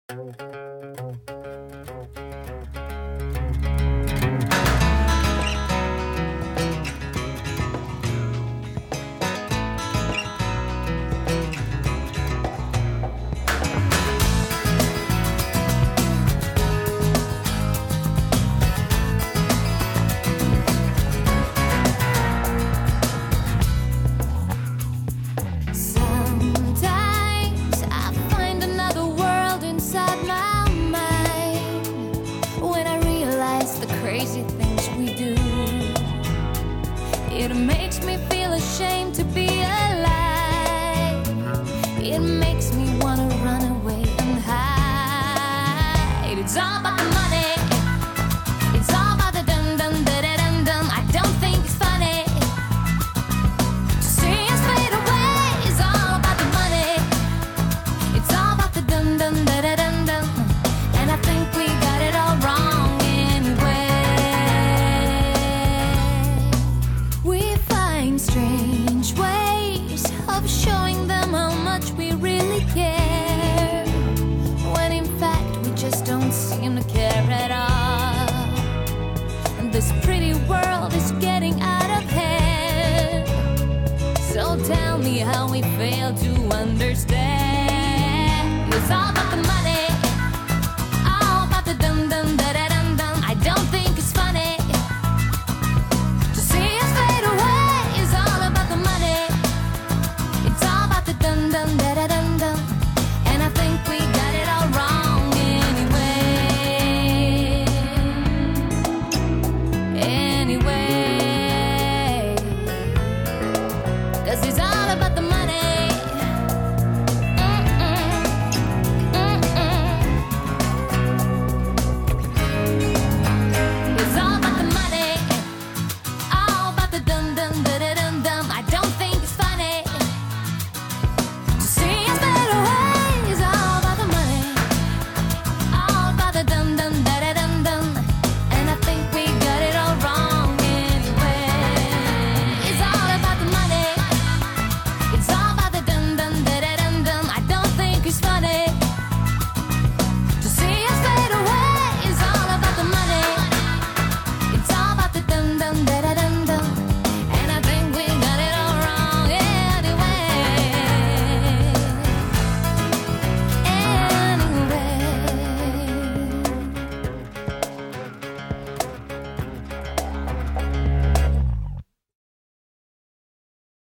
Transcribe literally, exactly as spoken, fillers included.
Crazy things we do. It makes me feel ashamed to be alive. It makes me wanna run away and hide. It's all about the money. It's all about the dum dum da da dum dum. I don't think it's funny to see us fade away. It's all about the money. It's all about the dum dum da da dum dum. And I think we got it all wrong. Strange ways of showing them how much we really care, when in fact we just don't seem to care at all. And this pretty world is getting out of hand. So tell me how we fail to understand. It's all